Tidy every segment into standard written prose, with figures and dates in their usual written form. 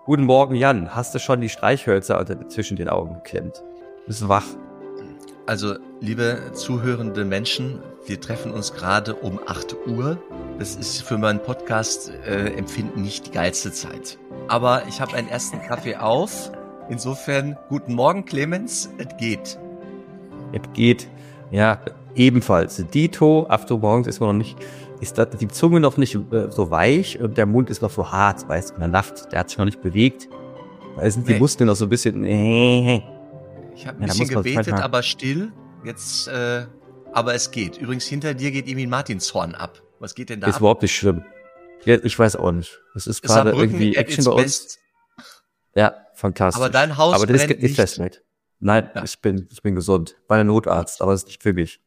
Guten Morgen, Jan. Hast du schon die Streichhölzer zwischen den Augen geklemmt? Bist du wach? Also, liebe zuhörende Menschen, wir treffen uns gerade um 8 Uhr. Das ist für meinen Podcast-Empfinden nicht die geilste Zeit. Aber ich habe einen ersten Kaffee auf. Insofern, guten Morgen, Clemens. Es geht. Es geht. Ja, ebenfalls. Dito, 8 Uhr morgens ist man noch nicht, die Zunge noch nicht so weich und der Mund ist noch so hart, weißt du, in der Nacht, der hat sich noch nicht bewegt. Da sind die Muskeln noch so ein bisschen. Ich habe ein bisschen gebetet, aber still. Jetzt, aber es geht. Übrigens, hinter dir geht irgendwie ein Martinshorn ab. Was geht denn da ab? Ist überhaupt nicht schlimm. Ja, ich weiß auch nicht. Das ist gerade irgendwie Action bei uns. Ja, fantastisch. Aber dein Haus brennt nicht. Ist das nicht. Nein, ja. Ich bin gesund. Bei einem Notarzt, aber das ist nicht für mich.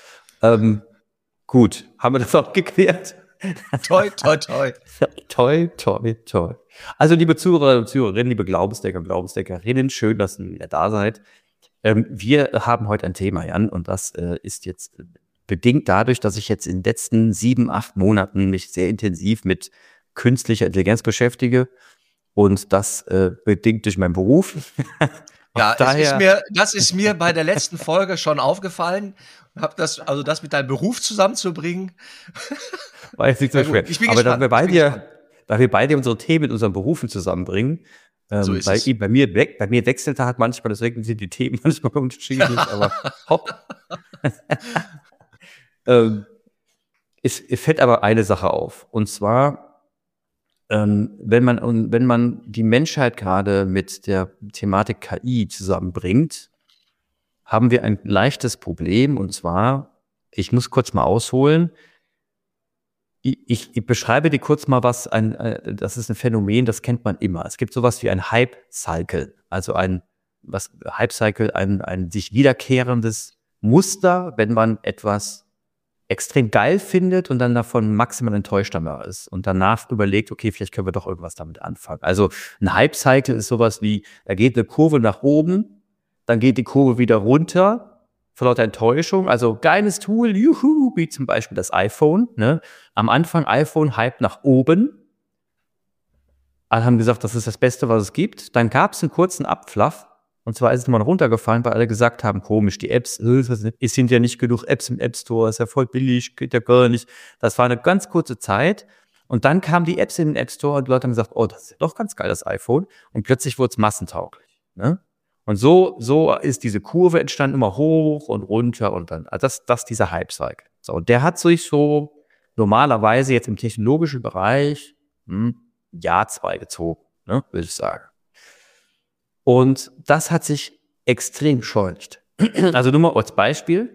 Gut, haben wir das auch geklärt? Toi, toi, toi. Toi, toi, toi. Also, liebe Zuhörer und Zuhörerinnen, liebe Glaubensdenker und Glaubensdenkerinnen, schön, dass ihr wieder da seid. Wir haben heute ein Thema, Jan, und das ist jetzt bedingt dadurch, dass ich jetzt in den letzten 7-8 Monaten mich sehr intensiv mit künstlicher Intelligenz beschäftige und das bedingt durch meinen Beruf. Ja, das ist mir bei der letzten Folge schon aufgefallen. Das mit deinem Beruf zusammenzubringen. War jetzt nicht so schwer. Ich bin aber gespannt. Da wir beide unsere Themen mit unseren Berufen zusammenbringen, so ist es. Bei mir wechselt halt manchmal, deswegen sind die Themen manchmal unterschiedlich, aber hopp. Es fällt aber eine Sache auf. Und zwar, wenn man die Menschheit gerade mit der Thematik KI zusammenbringt, haben wir ein leichtes Problem. Und zwar, ich muss kurz mal ausholen. Ich beschreibe dir kurz mal das ist ein Phänomen, das kennt man immer. Es gibt sowas wie ein Hype-Cycle, also ein sich wiederkehrendes Muster, wenn man etwas extrem geil findet und dann davon maximal enttäuscht ist und danach überlegt, okay, vielleicht können wir doch irgendwas damit anfangen. Also ein Hype-Cycle ist sowas wie, da geht eine Kurve nach oben, dann geht die Kurve wieder runter, vor lauter Enttäuschung, also geiles Tool, juhu, wie zum Beispiel das iPhone, ne? Am Anfang iPhone Hype nach oben. Alle haben gesagt, das ist das Beste, was es gibt. Dann gab es einen kurzen Abflaff, und zwar ist es mal runtergefallen, weil alle gesagt haben, komisch, die Apps, es sind ja nicht genug Apps im App Store, ist ja voll billig, geht ja gar nicht. Das war eine ganz kurze Zeit. Und dann kamen die Apps in den App Store und die Leute haben gesagt, oh, das ist ja doch ganz geil, das iPhone. Und plötzlich wurde es massentauglich, ne? Und so ist diese Kurve entstanden, immer hoch und runter und dann, also das dieser Hype-Cycle. So, und der hat sich so normalerweise jetzt im technologischen Bereich Jahr 2 gezogen, ne, würde ich sagen. Und das hat sich extrem beschleunigt. Also nur mal als Beispiel,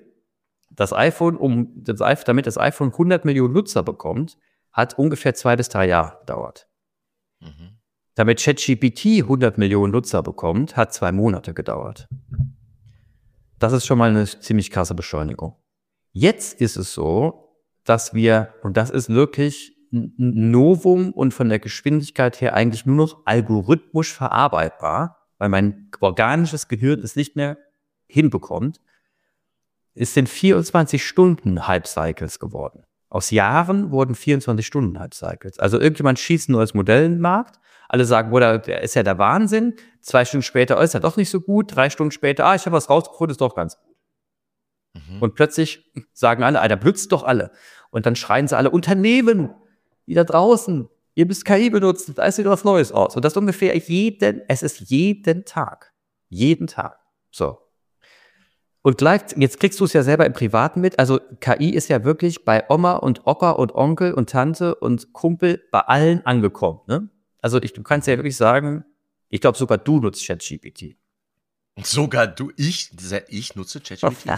damit das iPhone 100 Millionen Nutzer bekommt, hat ungefähr 2 bis 3 Jahre gedauert. Mhm. Damit ChatGPT 100 Millionen Nutzer bekommt, hat 2 Monate gedauert. Das ist schon mal eine ziemlich krasse Beschleunigung. Jetzt ist es so, dass und das ist wirklich ein Novum und von der Geschwindigkeit her eigentlich nur noch algorithmisch verarbeitbar, weil mein organisches Gehirn es nicht mehr hinbekommt. Es sind 24 Stunden Hype-Cycles geworden. Aus Jahren wurden 24 Stunden Hype-Cycles. Also irgendjemand schießt ein neues Modell in den Markt, alle sagen, der ist ja der Wahnsinn. 2 Stunden später, ist ja doch nicht so gut. 3 Stunden später, ich habe was rausgefunden, ist doch ganz gut. Mhm. Und plötzlich sagen alle, da blitzt doch alle. Und dann schreien sie alle, Unternehmen, die da draußen, ihr müsst KI benutzen, da ist wieder was Neues aus. Und das ist ungefähr jeden Tag. Jeden Tag. So. Und jetzt kriegst du es ja selber im Privaten mit. Also KI ist ja wirklich bei Oma und Opa und Onkel und Tante und Kumpel bei allen angekommen, ne? Also du kannst ja wirklich sagen, ich glaube sogar du nutzt ChatGPT. Sogar du? Ich nutze ChatGPT?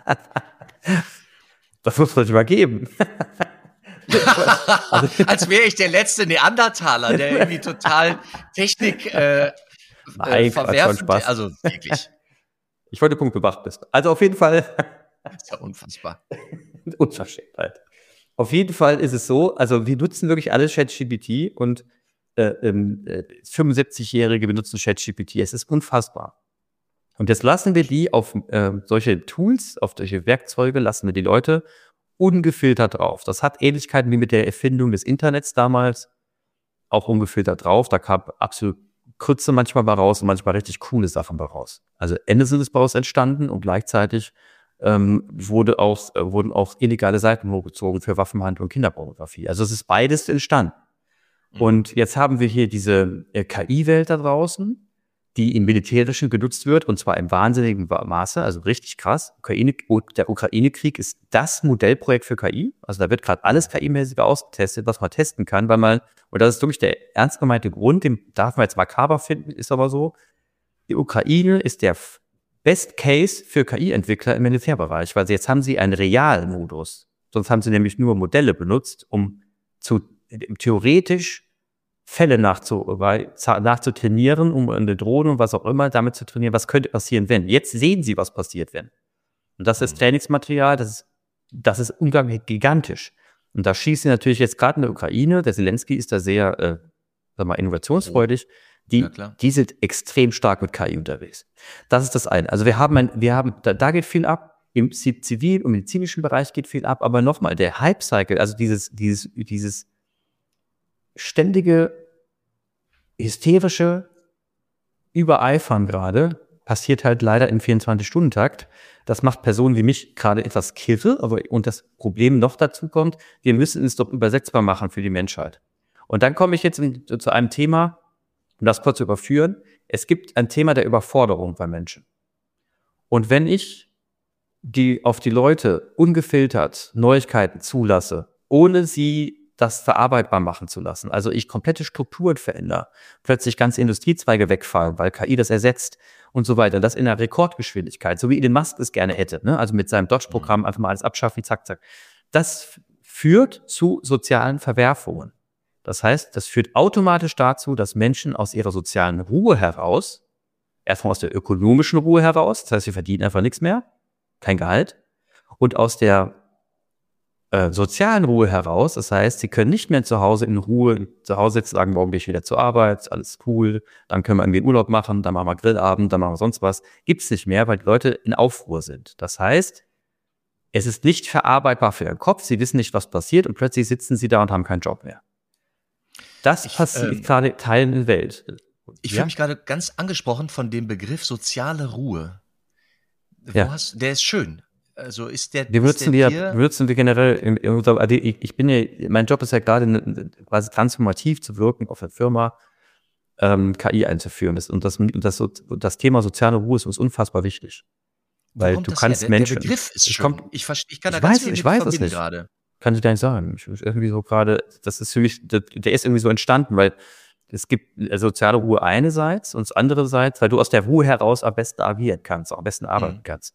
Das muss man sich mal geben. Als wäre ich der letzte Neandertaler, der irgendwie total Technik verwerfend. Also wirklich. Ich wollte Punkt bewacht bist. Also auf jeden Fall. Das ist ja unfassbar. Unverschämtheit. Auf jeden Fall ist es so, also wir nutzen wirklich alle ChatGPT und 75-Jährige benutzen ChatGPT. Es ist unfassbar. Und jetzt lassen wir die auf solche Tools, auf solche Werkzeuge, lassen wir die Leute ungefiltert drauf. Das hat Ähnlichkeiten wie mit der Erfindung des Internets damals, auch ungefiltert drauf. Da kam absolut Krütze manchmal bei raus und manchmal richtig coole Sachen bei raus. Also Anderson ist bei uns entstanden und gleichzeitig wurden auch illegale Seiten hochgezogen für Waffenhandel und Kinderpornografie. Also es ist beides entstanden. Und jetzt haben wir hier diese KI-Welt da draußen, die im Militärischen genutzt wird, und zwar im wahnsinnigen Maße, also richtig krass. Der Ukraine-Krieg ist das Modellprojekt für KI. Also da wird gerade alles KI-mäßig ausgetestet, was man testen kann, und das ist wirklich der ernst gemeinte Grund, den darf man jetzt makaber finden, ist aber so, die Ukraine ist der Best Case für KI-Entwickler im Militärbereich, weil jetzt haben sie einen Realmodus. Sonst haben sie nämlich nur Modelle benutzt, um theoretisch Fälle nachzutrainieren, um eine Drohne und was auch immer damit zu trainieren, was könnte passieren, wenn. Jetzt sehen sie, was passiert, wenn. Und das ist Trainingsmaterial, das ist unglaublich gigantisch. Und da schießt sie natürlich jetzt gerade in der Ukraine, der Zelensky ist da sehr, innovationsfreudig, die sind extrem stark mit KI unterwegs. Das ist das eine. Also da geht viel ab, im zivil- und medizinischen Bereich geht viel ab, aber nochmal, der Hype-Cycle, also dieses ständige, hysterische Übereifern gerade, passiert halt leider im 24-Stunden-Takt. Das macht Personen wie mich gerade etwas kirre, und das Problem noch dazu kommt, wir müssen es doch übersetzbar machen für die Menschheit. Und dann komme ich jetzt zu einem Thema, um das kurz zu überführen. Es gibt ein Thema der Überforderung bei Menschen. Und wenn ich auf die Leute ungefiltert Neuigkeiten zulasse, ohne sie das verarbeitbar machen zu lassen, also ich komplette Strukturen verändere, plötzlich ganze Industriezweige wegfallen, weil KI das ersetzt und so weiter, das in einer Rekordgeschwindigkeit, so wie Elon Musk es gerne hätte, ne? Also mit seinem Dodge-Programm einfach mal alles abschaffen, zack, zack. Das führt zu sozialen Verwerfungen. Das heißt, das führt automatisch dazu, dass Menschen aus ihrer sozialen Ruhe heraus, erstmal aus der ökonomischen Ruhe heraus, das heißt, sie verdienen einfach nichts mehr, kein Gehalt, und aus der sozialen Ruhe heraus, das heißt, sie können nicht mehr zu Hause sitzen, sagen, morgen gehe ich wieder zur Arbeit, ist alles cool, dann können wir irgendwie einen Urlaub machen, dann machen wir Grillabend, dann machen wir sonst was. Gibt's nicht mehr, weil die Leute in Aufruhr sind. Das heißt, es ist nicht verarbeitbar für ihren Kopf, sie wissen nicht, was passiert, und plötzlich sitzen sie da und haben keinen Job mehr. Das passiert gerade Teilen der Welt. Ich fühle mich gerade ganz angesprochen von dem Begriff soziale Ruhe. Der ist schön. Also benutzen wir generell mein Job ist ja gerade quasi transformativ zu wirken auf der Firma, KI einzuführen. Das Thema soziale Ruhe ist uns unfassbar wichtig. Weil du kannst Menschen. Der Begriff ist schön. Ich kann da ganz viel mit verbinden gerade. Kann ich gar nicht sagen. Irgendwie so gerade, das ist für mich, der ist irgendwie so entstanden, weil es gibt soziale Ruhe einerseits und andererseits, weil du aus der Ruhe heraus am besten agieren kannst, am besten arbeiten kannst.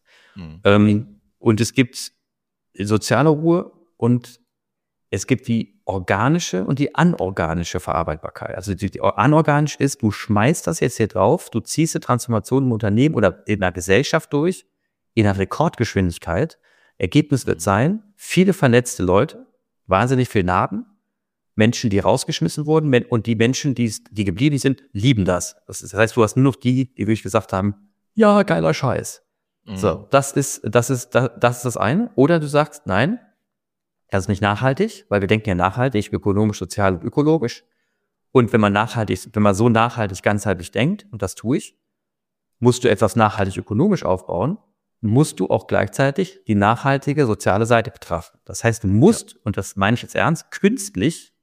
Und es gibt soziale Ruhe und es gibt die organische und die anorganische Verarbeitbarkeit. Also die anorganisch ist, du schmeißt das jetzt hier drauf, du ziehst die Transformation im Unternehmen oder in der Gesellschaft durch, in einer Rekordgeschwindigkeit. Ergebnis wird sein, viele vernetzte Leute, wahnsinnig viel Narben, Menschen, die rausgeschmissen wurden, und die Menschen, die geblieben sind, lieben das. Das heißt, du hast nur noch die wirklich gesagt haben, ja, geiler Scheiß. So, das ist das eine. Oder du sagst, nein, das ist nicht nachhaltig, weil wir denken ja nachhaltig, ökonomisch, sozial und ökologisch. Und wenn man so nachhaltig, ganzheitlich denkt, und das tue ich, musst du etwas nachhaltig ökonomisch aufbauen, musst du auch gleichzeitig die nachhaltige soziale Seite betrachten. Das heißt, du musst, und das meine ich jetzt ernst, künstlich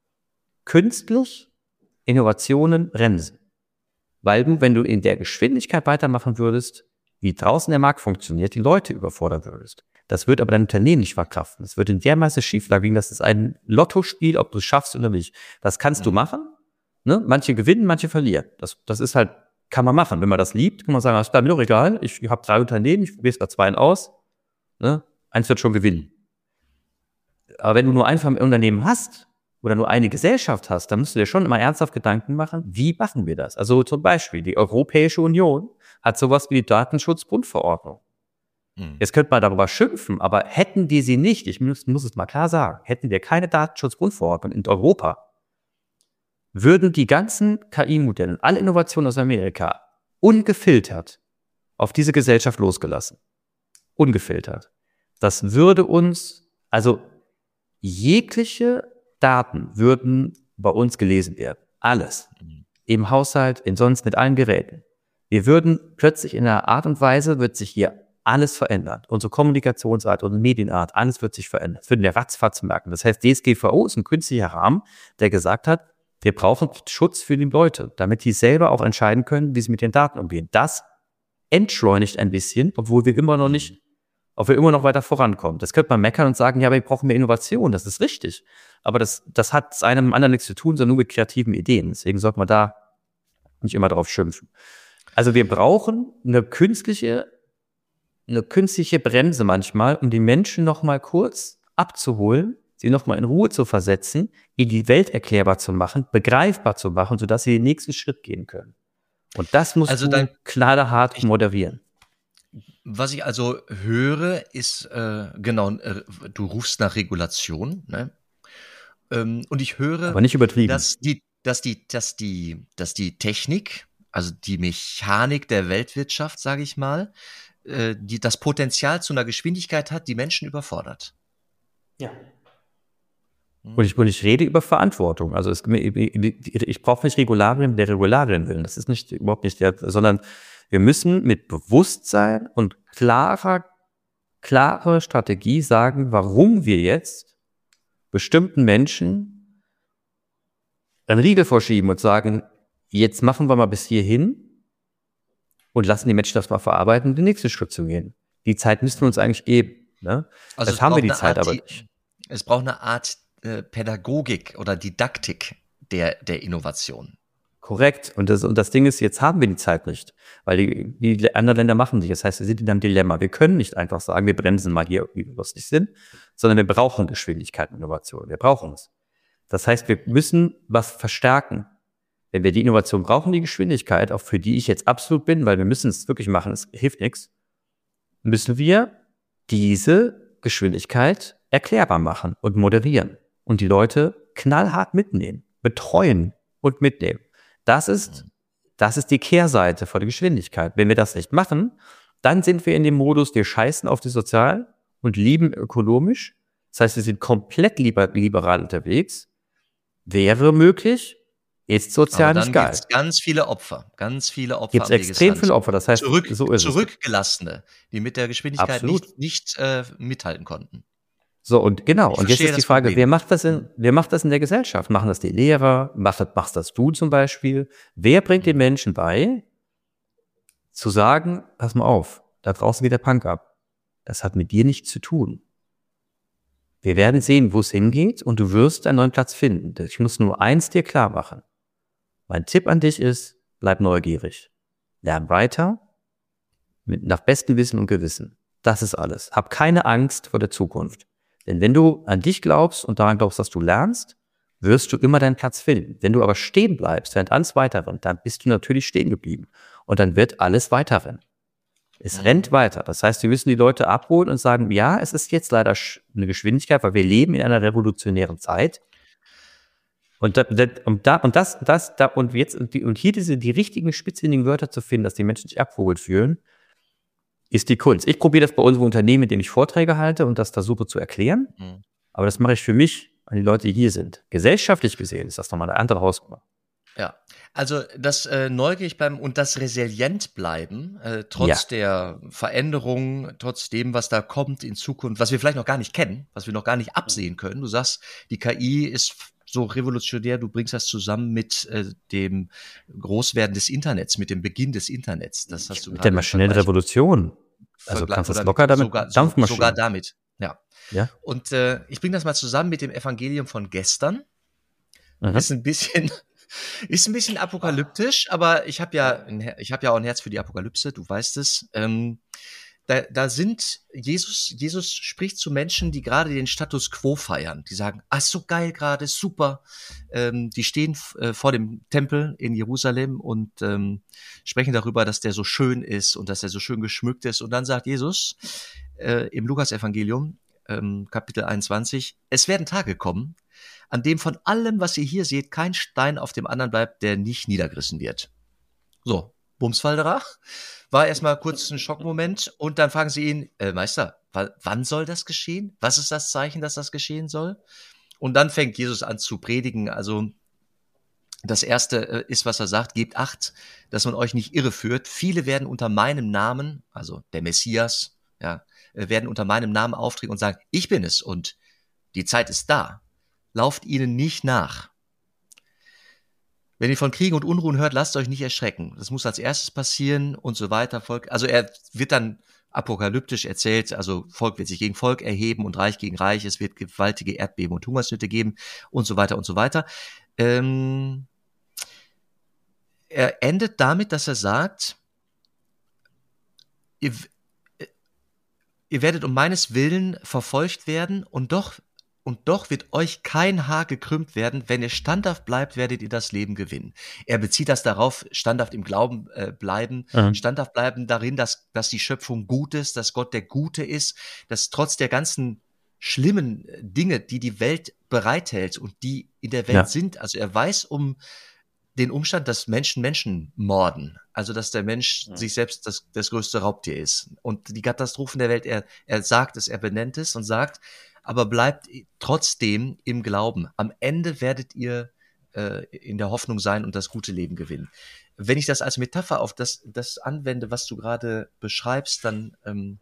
Innovationen bremsen. Weil du, wenn du in der Geschwindigkeit weitermachen würdest, wie draußen der Markt funktioniert, die Leute überfordern würdest. Das wird aber dein Unternehmen nicht verkraften. Das wird in der Masse schieflagern. Das ist ein Lottospiel, ob du es schaffst oder nicht. Das kannst du machen. Ne? Manche gewinnen, manche verlieren. Das ist halt, kann man machen. Wenn man das liebt, kann man sagen, das ist mir doch egal. Ich habe 3 Unternehmen, ich probiere es bei 2 aus. Ne? Eins wird schon gewinnen. Aber wenn du nur ein Unternehmen hast oder nur eine Gesellschaft hast, dann musst du dir schon immer ernsthaft Gedanken machen, wie machen wir das? Also zum Beispiel, die Europäische Union hat sowas wie die Datenschutzgrundverordnung. Jetzt könnte man darüber schimpfen, aber hätten die sie nicht, ich muss es mal klar sagen, hätten wir keine Datenschutzgrundverordnung in Europa, würden die ganzen KI-Modelle, alle Innovationen aus Amerika, ungefiltert auf diese Gesellschaft losgelassen. Ungefiltert. Das würde uns, also jegliche Daten würden bei uns gelesen werden. Alles. im Haushalt, in sonst mit allen Geräten. Wir würden plötzlich in einer Art und Weise, wird sich hier alles verändern. Unsere Kommunikationsart, unsere Medienart, alles wird sich verändern. Das würden wir ratzfatz merken. Das heißt, DSGVO ist ein künstlicher Rahmen, der gesagt hat, wir brauchen Schutz für die Leute, damit die selber auch entscheiden können, wie sie mit den Daten umgehen. Das entschleunigt ein bisschen, obwohl wir immer noch weiter vorankommen. Das könnte man meckern und sagen, ja, aber wir brauchen mehr Innovation, das ist richtig. Aber das hat einem anderen nichts zu tun, sondern nur mit kreativen Ideen. Deswegen sollte man da nicht immer drauf schimpfen. Also wir brauchen eine künstliche Bremse manchmal, um die Menschen noch mal kurz abzuholen, sie noch mal in Ruhe zu versetzen, ihnen die Welt erklärbar zu machen, begreifbar zu machen, sodass sie den nächsten Schritt gehen können. Und das musst du knallhart moderieren. Was ich also höre, ist, du rufst nach Regulation, ne? Und ich höre, aber nicht übertrieben, dass die Technik, also die Mechanik der Weltwirtschaft, sage ich mal, die das Potenzial zu einer Geschwindigkeit hat, die Menschen überfordert. Ja. Und ich rede über Verantwortung. Also ich brauche nicht Regularien der Regularien willen. Das ist überhaupt nicht sondern wir müssen mit Bewusstsein und klare Strategie sagen, warum wir jetzt bestimmten Menschen einen Riegel vorschieben und sagen, jetzt machen wir mal bis hierhin und lassen die Menschen das mal verarbeiten, um den nächsten Schritt zu gehen. Die Zeit müssten wir uns eigentlich geben. Ne? Also das haben wir die Zeit aber nicht. Es braucht eine Art Pädagogik oder Didaktik der Innovation. Korrekt. Und das Ding ist, jetzt haben wir die Zeit nicht, weil die anderen Länder machen nicht. Das heißt, wir sind in einem Dilemma. Wir können nicht einfach sagen, wir bremsen mal hier, wie wir lustig sind, sondern wir brauchen Geschwindigkeit und Innovation. Wir brauchen es. Das heißt, wir müssen was verstärken. Wenn wir die Innovation brauchen, die Geschwindigkeit, auch für die ich jetzt absolut bin, weil wir müssen es wirklich machen, es hilft nichts, müssen wir diese Geschwindigkeit erklärbar machen und moderieren und die Leute knallhart mitnehmen, betreuen und mitnehmen. Das ist die Kehrseite von der Geschwindigkeit. Wenn wir das nicht machen, dann sind wir in dem Modus, wir scheißen auf die Sozial und lieben ökonomisch. Das heißt, wir sind komplett liberal unterwegs. Wäre möglich, ist sozial nicht geil. Gibt's ganz viele Opfer. Gibt es extrem viele Opfer. Das heißt, so ist Zurückgelassene, die mit der Geschwindigkeit nicht mithalten konnten. So, und genau. Und jetzt ist die Frage, wer macht das in der Gesellschaft? Machen das die Lehrer? Machst das du zum Beispiel? Wer bringt den Menschen bei, zu sagen, pass mal auf, da draußen geht der Punk ab. Das hat mit dir nichts zu tun. Wir werden sehen, wo es hingeht und du wirst einen neuen Platz finden. Ich muss nur eins dir klar machen. Mein Tipp an dich ist, bleib neugierig. Lern weiter, nach bestem Wissen und Gewissen. Das ist alles. Hab keine Angst vor der Zukunft. Denn wenn du an dich glaubst und daran glaubst, dass du lernst, wirst du immer deinen Platz finden. Wenn du aber stehen bleibst, während alles weiter rennt, dann bist du natürlich stehen geblieben. Und dann wird alles weiterrennen. Es rennt weiter. Das heißt, wir müssen die Leute abholen und sagen, ja, es ist jetzt leider eine Geschwindigkeit, weil wir leben in einer revolutionären Zeit. Und hier die richtigen spitzfindigen Wörter zu finden, dass die Menschen sich abgeholt fühlen, ist die Kunst. Ich probiere das bei unserem Unternehmen, in dem ich Vorträge halte und das versuche zu erklären. Aber das mache ich für mich an die Leute, die hier sind. Gesellschaftlich gesehen ist das nochmal eine andere Hausnummer. Ja, also das neugierig bleiben und das resilient bleiben, trotz der Veränderungen, trotz dem, was da kommt in Zukunft, was wir vielleicht noch gar nicht kennen, was wir noch gar nicht absehen können. Du sagst, die KI ist so revolutionär, du bringst das zusammen mit dem Großwerden des Internets, mit dem Beginn des Internets. Das hast du mit der maschinellen Revolution. Also kannst du das locker damit, sogar damit, ja. Und ich bringe das mal zusammen mit dem Evangelium von gestern. Ist ein bisschen apokalyptisch, aber ich habe ja auch ein Herz für die Apokalypse, du weißt es. Da sind Jesus spricht zu Menschen, die gerade den Status quo feiern. Die sagen, so geil gerade, super. Die stehen vor dem Tempel in Jerusalem und sprechen darüber, dass der so schön ist und dass er so schön geschmückt ist. Und dann sagt Jesus im Lukas-Evangelium, Kapitel 21, es werden Tage kommen, an dem von allem, was ihr hier seht, kein Stein auf dem anderen bleibt, der nicht niedergerissen wird. So, Bumsfalderer. War erstmal kurz ein Schockmoment und dann fragen sie ihn, Meister, wann soll das geschehen? Was ist das Zeichen, dass das geschehen soll? Und dann fängt Jesus an zu predigen. Also Das erste ist, was er sagt, gebt Acht, dass man euch nicht irreführt. Viele werden unter meinem Namen, also der Messias, ja, werden unter meinem Namen auftreten und sagen, ich bin es und die Zeit ist da. Lauft ihnen nicht nach. Wenn ihr von Kriegen und Unruhen hört, lasst euch nicht erschrecken. Das muss als erstes passieren und so weiter. Also er wird dann apokalyptisch erzählt, also Volk wird sich gegen Volk erheben und Reich gegen Reich. Es wird gewaltige Erdbeben und Hungersnöte geben und so weiter und so weiter. Er endet damit, dass er sagt, ihr werdet um meines Willen verfolgt werden und doch wird euch kein Haar gekrümmt werden. Wenn ihr standhaft bleibt, werdet ihr das Leben gewinnen. Er bezieht das darauf, standhaft im Glauben bleiben, standhaft bleiben darin, dass die Schöpfung gut ist, dass Gott der Gute ist, dass trotz der ganzen schlimmen Dinge, die die Welt bereithält und die in der Welt sind, also er weiß um den Umstand, dass Menschen morden, also dass der Mensch sich selbst das größte Raubtier ist und die Katastrophen der Welt, er sagt es, er benennt es und sagt, aber bleibt trotzdem im Glauben. Am Ende werdet ihr in der Hoffnung sein und das gute Leben gewinnen. Wenn ich das als Metapher auf das anwende, was du gerade beschreibst, dann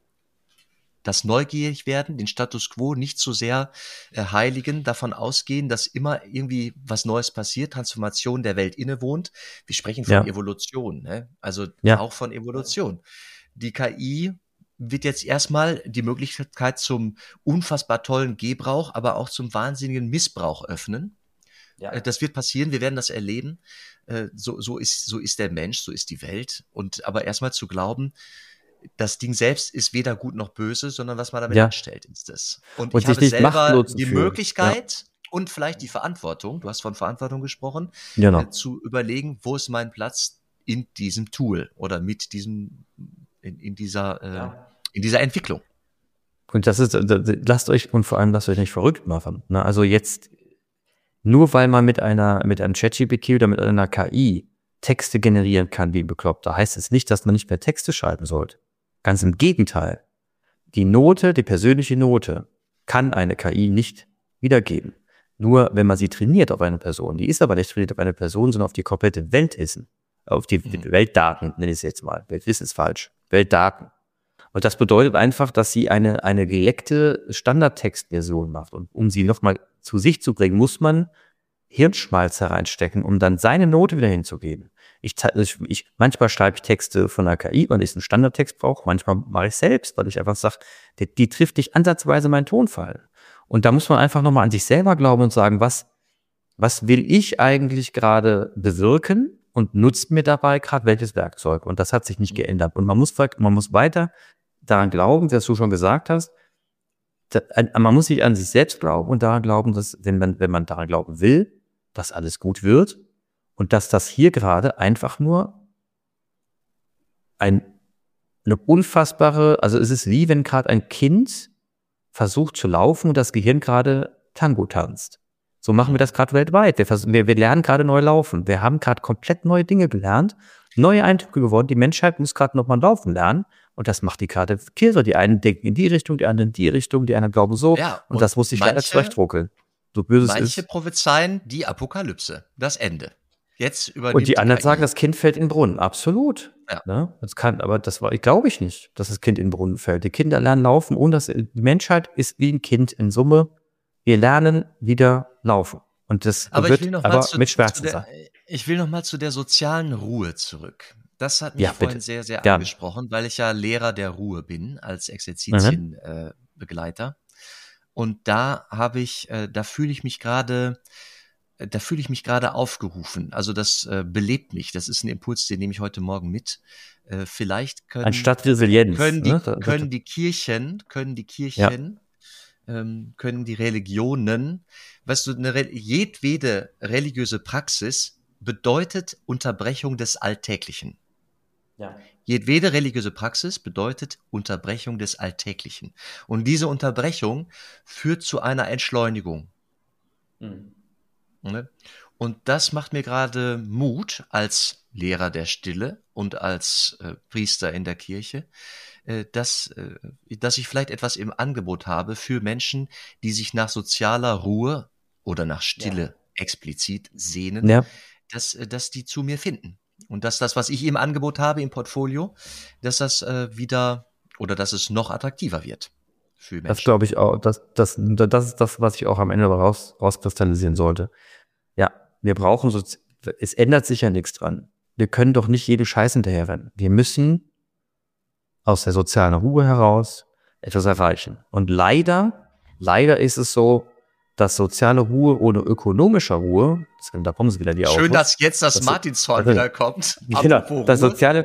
das neugierig werden, den Status quo nicht so sehr heiligen, davon ausgehen, dass immer irgendwie was Neues passiert, Transformation der Welt innewohnt. Wir sprechen von Evolution, ne? Also auch von Evolution. Die KI wird jetzt erstmal die Möglichkeit zum unfassbar tollen Gebrauch, aber auch zum wahnsinnigen Missbrauch öffnen. Ja. Das wird passieren, wir werden das erleben. So ist der Mensch, so ist die Welt. Aber erstmal zu glauben, das Ding selbst ist weder gut noch böse, sondern was man damit anstellt, ist das. Und ich habe selber die Möglichkeit und vielleicht die Verantwortung, du hast von Verantwortung gesprochen, zu überlegen, wo ist mein Platz in diesem Tool oder mit diesem, in dieser Entwicklung. Und das ist, lasst euch nicht verrückt machen. Ne? Also jetzt, nur weil man mit einem ChatGPT oder mit einer KI Texte generieren kann wie ein Bekloppter, heißt es nicht, dass man nicht mehr Texte schreiben sollte. Ganz im Gegenteil. Die persönliche Note kann eine KI nicht wiedergeben. Nur wenn man sie trainiert auf eine Person. Die ist aber nicht trainiert auf eine Person, sondern auf die komplette Weltwissen. Auf die Weltdaten, nenne ich es jetzt mal. Weltwissen ist falsch. Weltdaten. Und das bedeutet einfach, dass sie eine geleckte Standardtextversion macht. Und um sie nochmal zu sich zu bringen, muss man Hirnschmalz hereinstecken, um dann seine Note wieder hinzugeben. Manchmal schreibe ich Texte von der KI, weil ich einen Standardtext brauche. Manchmal mache ich selbst, weil ich einfach sage, die trifft nicht ansatzweise meinen Tonfall. Und da muss man einfach nochmal an sich selber glauben und sagen, was will ich eigentlich gerade bewirken und nutzt mir dabei gerade welches Werkzeug? Und das hat sich nicht geändert. Und man muss weiter daran glauben, dass du schon gesagt hast, man muss sich an sich selbst glauben und daran glauben, dass, wenn man daran glauben will, dass alles gut wird und dass das hier gerade einfach nur eine unfassbare, also es ist wie wenn gerade ein Kind versucht zu laufen und das Gehirn gerade Tango tanzt. So machen wir das gerade weltweit. Wir lernen gerade neu laufen. Wir haben gerade komplett neue Dinge gelernt, neue Eindrücke geworden. Die Menschheit muss gerade nochmal laufen lernen. Und das macht die gerade kirre. Die einen denken in die Richtung, die anderen in die Richtung, die anderen glauben so. Ja, und das muss sich leider zurechtruckeln. So böse es ist. Manche prophezeien die Apokalypse, das Ende. Und die anderen sagen, das Kind fällt in den Brunnen. Absolut. Ja. Ne? Glaube ich nicht, dass das Kind in den Brunnen fällt. Die Kinder lernen laufen, die Menschheit ist wie ein Kind in Summe. Wir lernen wieder laufen. Und das wird mit Schmerzen sein. Ich will noch mal zu der sozialen Ruhe zurück. Das hat mich vorhin sehr, sehr angesprochen, weil ich ja Lehrer der Ruhe bin, als Exerzitienbegleiter. Und da fühle ich mich gerade aufgerufen. Also das belebt mich. Das ist ein Impuls, den nehme ich heute Morgen mit. Vielleicht können die Kirchen, können die Religionen, weißt du, jedwede religiöse Praxis bedeutet Unterbrechung des Alltäglichen. Ja. Jedwede religiöse Praxis bedeutet Unterbrechung des Alltäglichen. Und diese Unterbrechung führt zu einer Entschleunigung. Mhm. Und das macht mir gerade Mut als Lehrer der Stille und als Priester in der Kirche, dass ich vielleicht etwas im Angebot habe für Menschen, die sich nach sozialer Ruhe oder nach Stille explizit sehnen, dass die zu mir finden. Und dass das, was ich im Angebot habe, im Portfolio, dass das dass es noch attraktiver wird für Menschen. Das glaube ich auch. Das ist das, was ich auch am Ende rauskristallisieren sollte. Ja, wir brauchen es ändert sich ja nichts dran. Wir können doch nicht jeden Scheiß hinterherrennen. Wir müssen aus der sozialen Ruhe heraus etwas erreichen. Und leider ist es so, dass soziale Ruhe ohne ökonomische Ruhe, da kommen sie wieder die Schön, dass jetzt das Martinshorn wieder kommt. Genau, das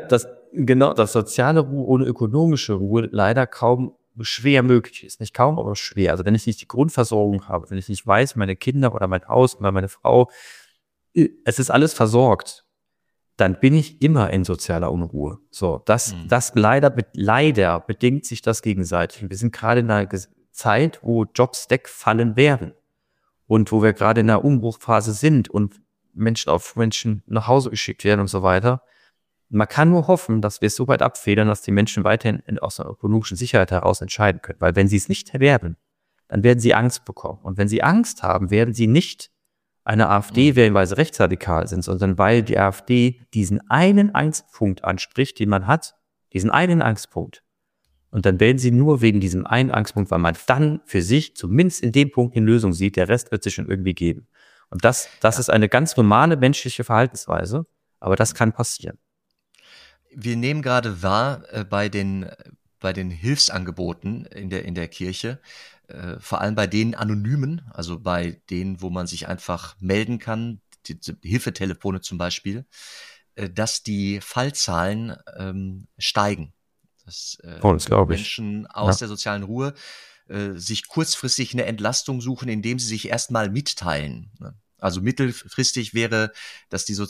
soziale Ruhe ohne ökonomische Ruhe leider kaum schwer möglich ist. Nicht kaum, aber schwer. Also wenn ich nicht die Grundversorgung habe, wenn ich nicht weiß, meine Kinder oder mein Haus oder meine Frau, es ist alles versorgt, dann bin ich immer in sozialer Unruhe. So, das leider bedingt sich das gegenseitig. Und wir sind gerade in einer Zeit, wo Jobs wegfallen werden und wo wir gerade in einer Umbruchphase sind und Menschen nach Hause geschickt werden und so weiter. Man kann nur hoffen, dass wir es so weit abfedern, dass die Menschen weiterhin aus einer ökonomischen Sicherheit heraus entscheiden können. Weil wenn sie es nicht werden, dann werden sie Angst bekommen. Und wenn sie Angst haben, werden sie nicht eine AfD wählen, weil sie rechtsradikal sind, sondern weil die AfD diesen einen Angstpunkt anspricht, den man hat, diesen einen Angstpunkt. Und dann wählen sie nur wegen diesem einen Angstpunkt, weil man dann für sich zumindest in dem Punkt eine Lösung sieht. Der Rest wird sich schon irgendwie geben. Und das ist eine ganz normale menschliche Verhaltensweise, aber das kann passieren. Wir nehmen gerade wahr bei den Hilfsangeboten in der Kirche, vor allem bei den Anonymen, also bei denen, wo man sich einfach melden kann, die Hilfetelefone zum Beispiel, dass die Fallzahlen steigen. Dass das glaube ich. Menschen aus der sozialen Ruhe sich kurzfristig eine Entlastung suchen, indem sie sich erstmal mitteilen. Also mittelfristig wäre, dass die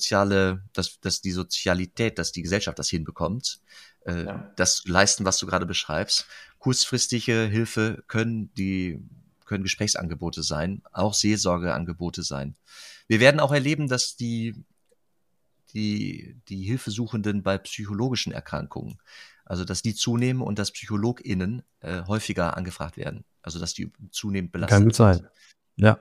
Sozialität, dass die Gesellschaft das hinbekommt, das leisten, was du gerade beschreibst. Kurzfristige Hilfe können Gesprächsangebote sein, auch Seelsorgeangebote sein. Wir werden auch erleben, dass die Hilfesuchenden bei psychologischen Erkrankungen, also dass die zunehmen und dass PsychologInnen häufiger angefragt werden. Also dass die zunehmend belastet Kann gut sein. Ja.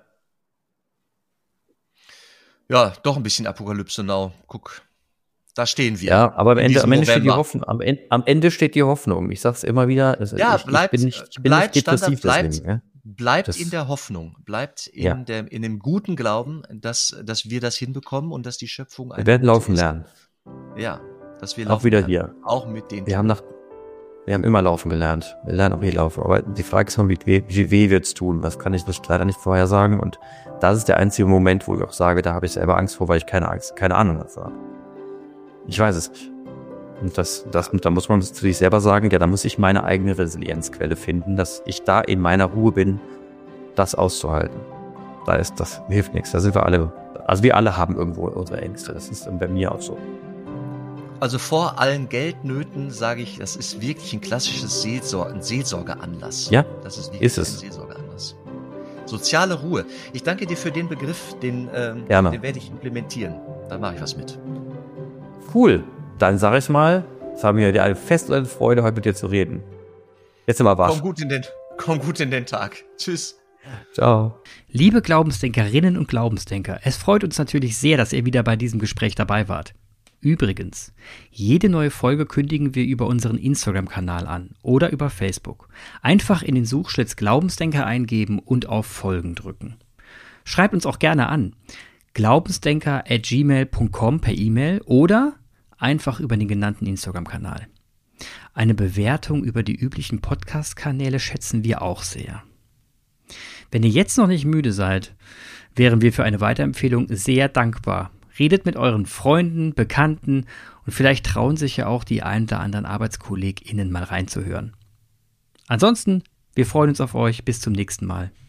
Ja, doch ein bisschen Apokalypse now. Guck, da stehen wir. Ja, aber am Ende steht die Hoffnung. Am Ende steht die Hoffnung. Ich sag's immer wieder. Ich bin nicht depressiv deswegen. Bleibt in der Hoffnung, bleibt in dem guten Glauben, dass wir das hinbekommen und dass die Schöpfung wir werden laufen lernen. Ja, dass wir laufen auch wieder lernen. Hier. Auch mit den. Wir haben immer laufen gelernt. Wir lernen auch hier laufen. Aber die Frage ist, wie weh wird's tun? Das kann ich leider nicht vorher sagen. Und das ist der einzige Moment, wo ich auch sage, da habe ich selber Angst vor, weil ich keine Ahnung habe. Ich weiß es nicht. Und da muss man zu sich selber sagen, ja, da muss ich meine eigene Resilienzquelle finden, dass ich da in meiner Ruhe bin, das auszuhalten. Das hilft nichts. Da sind wir alle, also wir alle haben irgendwo unsere Ängste. Das ist bei mir auch so. Also vor allen Geldnöten sage ich, das ist wirklich ein klassisches Seelsorgeanlass. Ja, das ist wirklich ein Seelsorgeanlass. Soziale Ruhe. Ich danke dir für den Begriff, den werde ich implementieren. Da mache ich was mit. Cool. Dann sage ich mal, es haben wir eine Fest und eine Freude, heute mit dir zu reden. Jetzt sind wir wach. Komm gut in den Tag. Tschüss. Ciao. Liebe Glaubensdenkerinnen und Glaubensdenker, es freut uns natürlich sehr, dass ihr wieder bei diesem Gespräch dabei wart. Übrigens, jede neue Folge kündigen wir über unseren Instagram-Kanal an oder über Facebook. Einfach in den Suchschlitz Glaubensdenker eingeben und auf Folgen drücken. Schreibt uns auch gerne an. glaubensdenker@gmail.com per E-Mail oder einfach über den genannten Instagram-Kanal. Eine Bewertung über die üblichen Podcast-Kanäle schätzen wir auch sehr. Wenn ihr jetzt noch nicht müde seid, wären wir für eine Weiterempfehlung sehr dankbar. Redet mit euren Freunden, Bekannten und vielleicht trauen sich ja auch die ein oder anderen ArbeitskollegInnen mal reinzuhören. Ansonsten, wir freuen uns auf euch. Bis zum nächsten Mal.